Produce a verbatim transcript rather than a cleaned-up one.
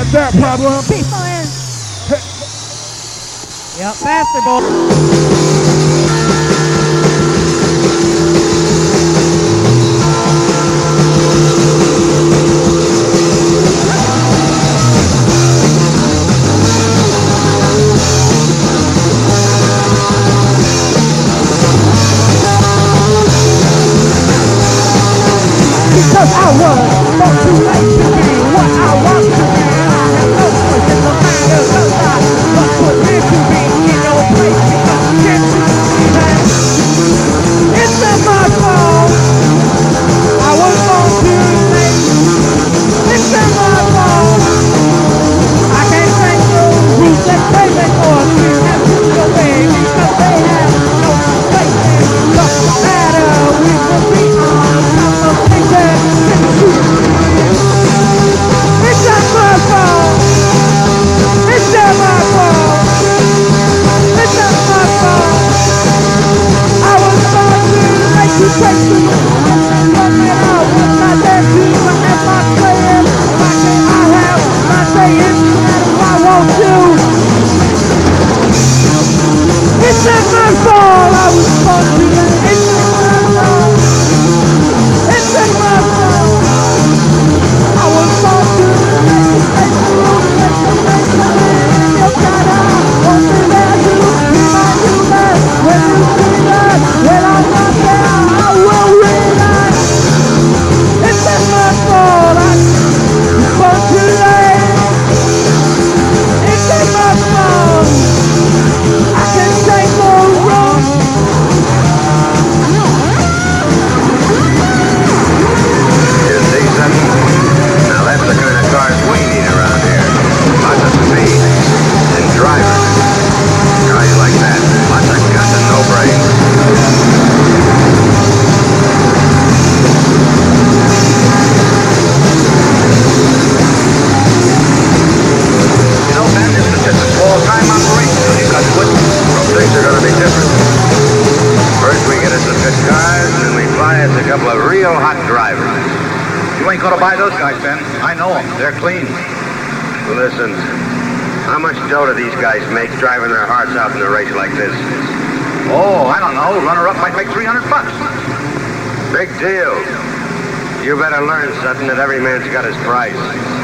What's that problem? P-Fire. Yep, faster, boy. Because I was born too late to be what I want to be. I have no choice in the matter, cause I was put here to be in your place. Because can't you see that it's not my fault? I was born too late. It's not my fault. I can't change those rules that they make or treat them the way because they have no place in the matter. We will be on top of things that can shoot. It's not my fault. It's not my fault. It's not my fault. I was born too late to take the but that I was not there to have my playing. Why can't I have my say in if I want to? It's not my fault. I was born too late. It's not my fault. It's not my fault. I was born too late to take the rules that you make come in your kind of won't be there to remind you that when you see that when I'm not there I will realize it's not my fault. I was born too late. It's not my fault. I can take no wrong. You see something? Now that's the kind of cars we need around here. Lots of speed and drivers. Guys like that. Lots of guts and no brains. You know, Ben, this is just a small-time operation. You got to quit. Things are going to be different. First we get us some good cars, and then we buy us a couple of real hot drivers. You ain't gonna buy those guys, Ben. I know them. They're clean. Listen, how much dough do these guys make driving their hearts out in a race like this? Oh, I don't know. Runner-up might make three hundred bucks. Big deal. You better learn something that every man's got his price.